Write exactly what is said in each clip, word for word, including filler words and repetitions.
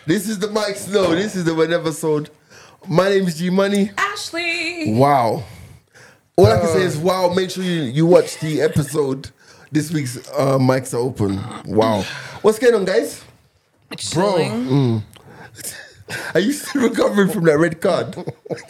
This is the Mike Snow. This is the one episode. My name is G Money. Ashley. Wow. All I can say is wow. Make sure you, you watch the episode. This week's uh, mics are open. Wow. What's going on, guys? Bro. Mm. Are you still recovering from that red card?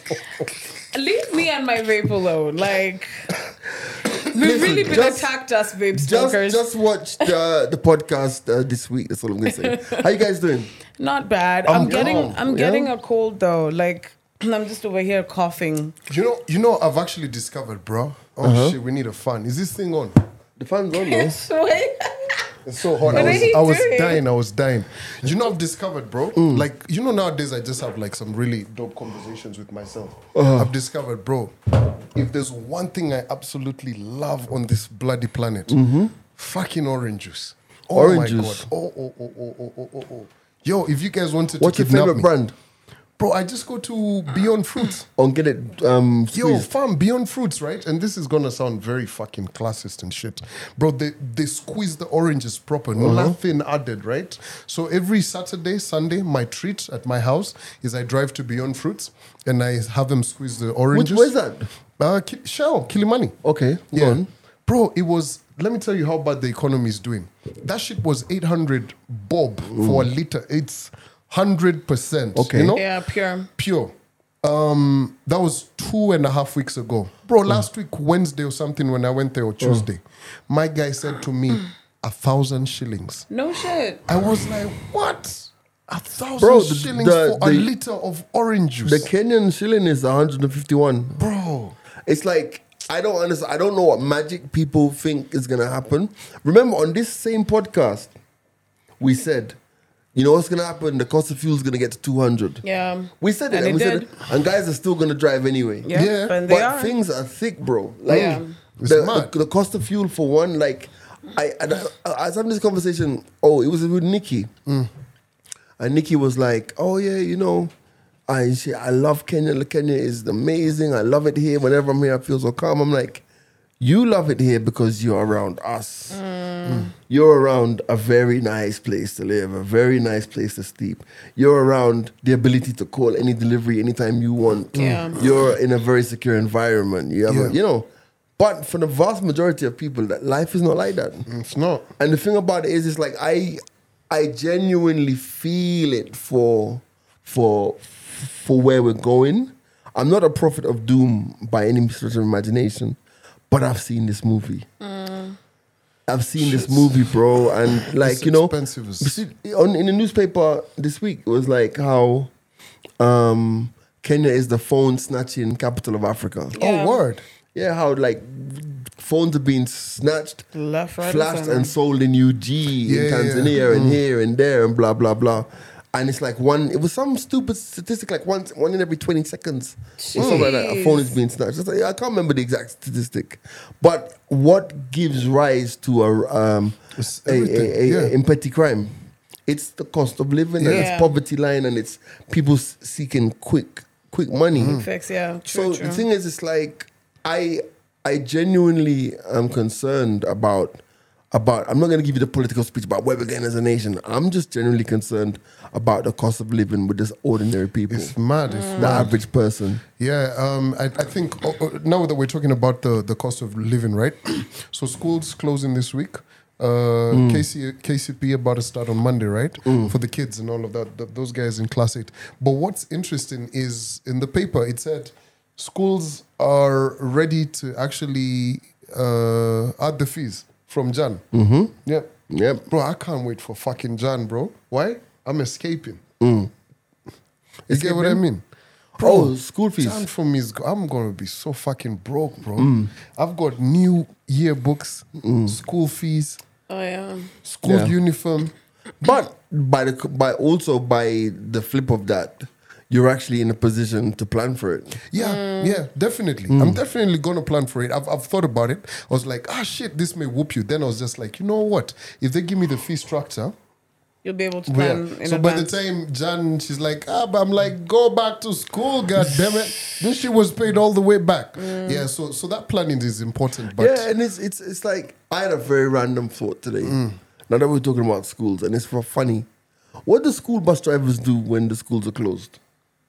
Leave me and my vape alone. Like, we've Listen, really been just- attacked us, vape Just, smokers. just watch the, the podcast uh, this week. That's all I'm going to say. How you guys doing? Not bad. I'm I'm, getting calm, I'm yeah? getting a cold though. Like, I'm just over here coughing. You know, you know, I've actually discovered, bro. Oh Uh-huh. shit, we need a fan. Is this thing on? The fan's on, though. So, It's so hot. What I are was, you I was doing? dying. I was dying. You know, I've discovered, bro. Mm. Like, you know, nowadays I just have like some really dope conversations with myself. Uh-huh. I've discovered, bro. If there's one thing I absolutely love on this bloody planet, fucking orange juice. Oh Mm-hmm. Orange my juice. god. Oh oh oh oh oh oh oh oh. Yo, if you guys wanted What's to your kidnap favorite me, brand? bro, I just go to Beyond Fruits. On get it um, Yo, squeezed. fam, Beyond Fruits, right? And this is gonna sound very fucking classist and shit. Bro, they, they squeeze the oranges proper, Uh-huh. nothing added, right? So every Saturday, Sunday, my treat at my house is I drive to Beyond Fruits and I have them squeeze the Which oranges. where's that? Uh, Ki- Shell, Kilimani. Okay, go Yeah. on. Bro, it was, let me tell you how bad the economy is doing. That shit was eight hundred bob for a liter. It's one hundred percent. Okay. You know? yeah, pure. Pure. Um, that was two and a half weeks ago. Bro, last week, Wednesday or something, when I went there, or Tuesday, my guy said to me, a thousand shillings. No shit. I was like, what? A thousand Bro, the- shillings the- for a the- liter of orange juice. The Kenyan shilling is one hundred fifty-one. Bro. It's like, I don't understand. I don't know what magic people think is going to happen. Remember, on this same podcast, we said, you know what's going to happen? The cost of fuel is going to get to two hundred. Yeah. We said it. And And, we it said did. it, and guys are still going to drive anyway. Yeah. Yeah, And they But are. things are thick, bro. Like Yeah. It's the, mad. the, the cost of fuel for one, like I, I, I was having this conversation. Oh, it was with Nikki, Mm. and Nikki was like, "Oh yeah, you know, I she, I love Kenya. Kenya is amazing. I love it here. Whenever I'm here, I feel so calm." I'm like, "You love it here because you're around us. Mm. You're around a very nice place to live, a very nice place to sleep. You're around the ability to call any delivery anytime you want. Yeah. You're in a very secure environment. You have, a, Yeah. you know." But for the vast majority of people, that life is not like that. It's not. And the thing about it is, it's like I, I genuinely feel it for, for, for where we're going. I'm not a prophet of doom by any stretch of imagination, but I've seen this movie. I've seen this movie, bro, and like It's you know, expensive as- you see, on in the newspaper this week, it was like how, um, Kenya is the phone snatching capital of Africa. Yeah. Oh, word. Yeah, how like phones are being snatched, Left, right, flashed, center. and sold in U G, Yeah, in yeah, Tanzania, yeah. and here and there, and blah blah blah. And it's like one. It was some stupid statistic, like one one in every twenty seconds, or something like that. A phone is being snatched. It's like, I can't remember the exact statistic, but what gives rise to a um It's a, a, everything, a, yeah. a- in petty crime? It's the cost of living, and Yeah. it's poverty line, and it's people s- seeking quick quick money. Fix, yeah. True, So true. the thing is, it's like I I genuinely am concerned about about. I'm not going to give you the political speech about where we're going as a nation. I'm just genuinely concerned about the cost of living with this ordinary people, It's mad. It's the mad. average person. Yeah, um, I, I think oh, oh, now that we're talking about the, the cost of living, right? So schools closing this week. Uh, K C, K C P about to start on Monday, right? For the kids and all of that, th- those guys in class eight. But what's interesting is in the paper it said schools are ready to actually uh, add the fees from Jan. Mm-hmm. Yeah, Yep. bro, I can't wait for fucking Jan, bro. Why? I'm escaping. You get what I Escaping? mean? Oh, school fees. Jan for me is go- I'm gonna be so fucking broke, bro. I've got new yearbooks, school fees, oh, yeah. school Yeah. uniform. But by the by, also by the flip of that, you're actually in a position to plan for it. Yeah, yeah, definitely. I'm definitely gonna plan for it. I've I've thought about it. I was like, ah, shit, this may whoop you. Then I was just like, you know what? If they give me the fee structure, You'll be able to yeah. plan in So by the advance. time Jan, she's like, ah, but I'm like, go back to school, god damn it. This shit was paid all the way back. Yeah, so so that planning is important. But yeah, and it's it's it's like I had a very random thought today. Now that we're talking about schools, and it's for funny. What do school bus drivers do when the schools are closed?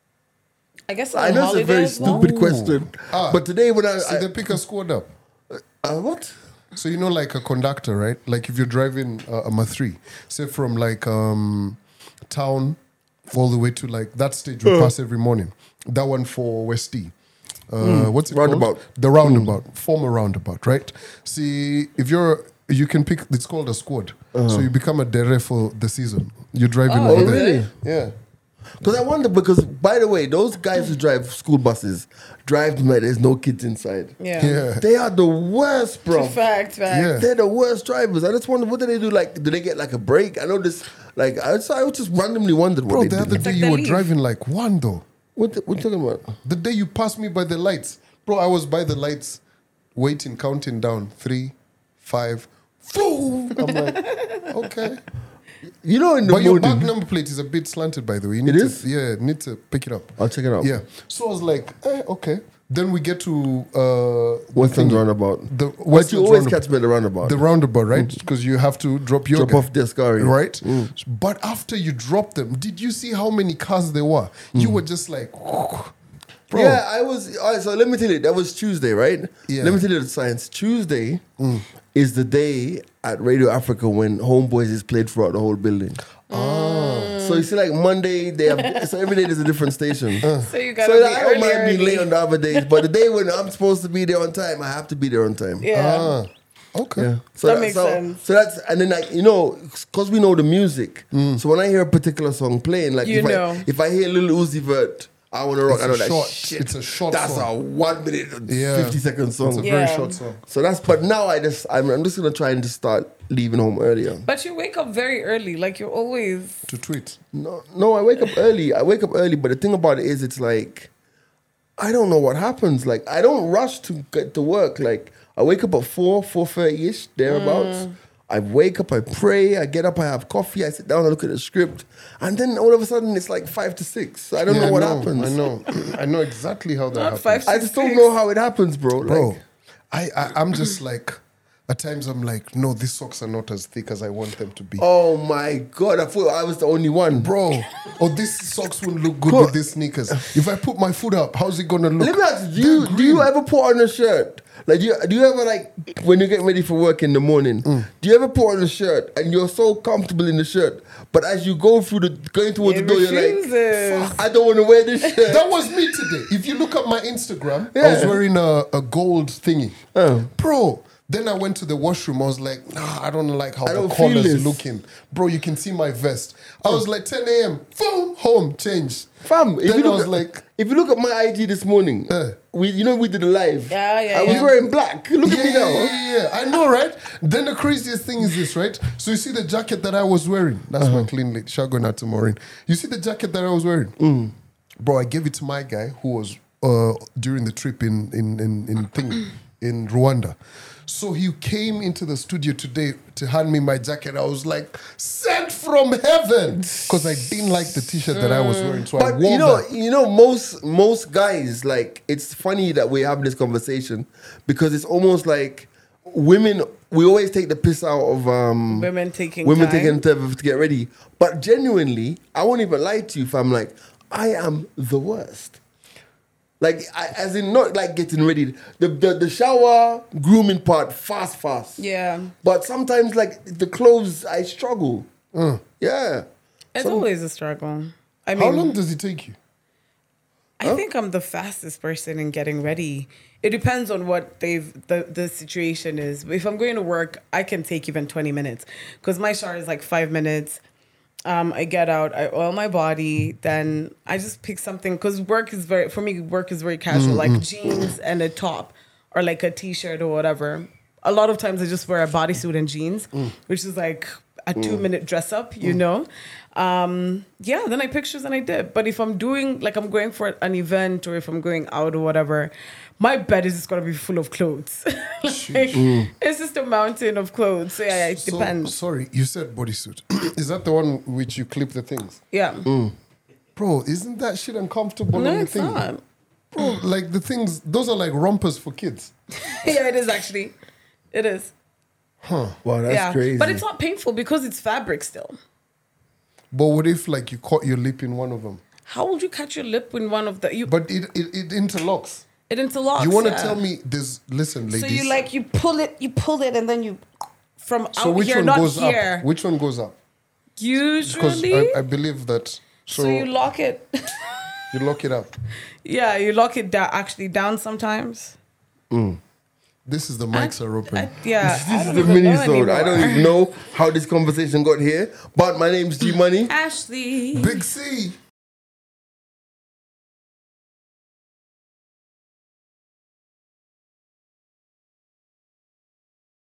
I guess I on know it's a very holidays, no? stupid question, Ah. but today when I, See, I they pick a squad up. uh, what? So you know, like a conductor, right? Like if you're driving uh, a M A three, say from like um, town all the way to like that stage we pass every morning. That one for Westie. Uh, What's it Roundabout. called? The roundabout, former roundabout, right? See, if you're, you can pick. It's called a squad. So you become a dere for the season. You're driving Oh, over Oh, there. really? Yeah. Because I wonder, because by the way, those guys who drive school buses drive them like there's no kids inside. Yeah. Yeah. They are the worst, bro. Fact, fact. Yeah. They're the worst drivers. I just wonder, what do they do? Like, do they get like a break? I know this, like, I just, I just randomly wondered what Bro, they the do. other day like you they were leave. driving like one though. What, the, what you talking about? The day you passed me by the lights. Bro, I was by the lights, waiting, counting down. Three, five, boom. I'm like, okay. You know, in the But your back morning. number plate is a bit slanted, by the way. You need It to, is? Yeah, need to pick it up. I'll check it out. Yeah. So I was like, eh, okay. Then we get to uh, Western the thingy. roundabout. The But Western you always roundabout. catch me at the roundabout. The roundabout, right? Because you have to drop your Drop off the Ascari. right? But after you drop them, did you see how many cars there were? You were just like, bro. Yeah, I was. All right, so let me tell you, that was Tuesday, right? Yeah. Let me tell you the science. Tuesday is the day at Radio Africa when Homeboys is played throughout the whole building. Oh. So you see, like Monday, they have. So every day there's a different station. So you gotta So be I don't early, mind being early. late on the other days, but the day when I'm supposed to be there on time, I have to be there on time. Yeah. Ah, okay. Yeah. So That makes so, sense. So that's and then like you know, because we know the music. So when I hear a particular song playing, like You if know. I if I hear Lil Uzi Vert, I want to rock. It's I know a that short- shit. it's a short That's song. a one minute and Yeah. fifty second song. It's a Yeah. very short song. So that's but now I just I'm, I'm just gonna try and just start leaving home earlier. But you wake up very early. Like you're always. To tweet. No, no, I wake up early. I wake up early, but the thing about it is, it's like I don't know what happens. Like I don't rush to get to work. Like I wake up at four, four thirty ish, thereabouts. Mm. I wake up, I pray, I get up, I have coffee, I sit down, I look at the script, and then all of a sudden it's like five to six. So I don't Yeah, know what I happens. I know. I know exactly how that Not happens. five to I just don't know how it happens, bro. Bro, Like, I, I, I'm just like, at times I'm like, no, these socks are not as thick as I want them to be. oh my god, I thought I was the only one. Bro, or these socks wouldn't look good Bro. with these sneakers. If I put my foot up, how's it gonna look? Let me ask you, do you, They're do you green. ever put on a shirt? Like, do you, do you ever, like, when you get ready for work in the morning, Mm. do you ever put on a shirt and you're so comfortable in the shirt, but as you go through the, going towards It the door, you're like, refuses. fuck, I don't want to wear this shirt. That was me today. If you look at my Instagram, I Yeah. was wearing a, a gold thingy. Oh. Bro, then I went to the washroom. I was like, nah, I don't like how I the don't feel collar's this. looking. Bro, you can see my vest. I was like, ten a.m., boom, home, changed. Fam, if Then you, I look was at, like- if you look at my I G this morning, Uh. we, you know, we did a live. Yeah, yeah, I was yeah. wearing black. Look Yeah, at me yeah, now. yeah, yeah, I know, right? Then the craziest thing is this, right? So you see the jacket that I was wearing. That's Uh-huh. my clean late. Shago not to Maureen. You see the jacket that I was wearing? Mm. Bro, I gave it to my guy who was uh, during the trip in in in in, thing, in Rwanda. So he came into the studio today to hand me my jacket. I was like, sent from heaven. Because I didn't like the t-shirt that I was wearing. So I But wore you know, that. you know, most most guys, like, it's funny that we have this conversation because it's almost like women. We always take the piss out of um, Women taking women time. taking time to get ready. But genuinely, I won't even lie to you if I'm like, I am the worst. Like, I, as in not like getting ready. The, the the shower, grooming part, fast, fast. Yeah. But sometimes, like the clothes, I struggle. Yeah. It's Some- always a struggle. I mean, How long does it take you? I think I'm the fastest person in getting ready. It depends on what they've the, the situation is. If I'm going to work, I can take even twenty minutes because my shower is like five minutes. Um, I get out, I oil my body, then I just pick something because work is very for me. Work is very casual, like jeans and a top or like a t-shirt or whatever. A lot of times I just wear a bodysuit and jeans, which is like a two-minute dress up, you know. Um, yeah, then I pick shoes and I dip. But if I'm doing like I'm going for an event or if I'm going out or whatever, my bed is just gonna be full of clothes. Like, it's just a mountain of clothes. So yeah, it So, depends. sorry, you said bodysuit. Is that the one which you clip the things? Yeah. Bro, isn't that shit uncomfortable No, on the it's thing? not. Bro, like the things, those are like rompers for kids. Yeah, it is actually. It is. Wow, that's yeah. crazy. But it's not painful because it's fabric still. But what if like you caught your lip in one of them? How would you catch your lip in one of the? You, But it it, it interlocks. it interlocks. You want to yeah. tell me this? Listen, ladies. So you like you pull it, you pull it, and then you from So out which here, one not goes here. up? Which one goes up? Because Usually, I, I believe that. So, so you lock it. you lock it up. Yeah, you lock it down. Actually, down sometimes. This is the mics are open. I, yeah, This I is don't the even mini know zone. I don't anymore. even know how this conversation got here. But my name's G Money. Ashley. Big C.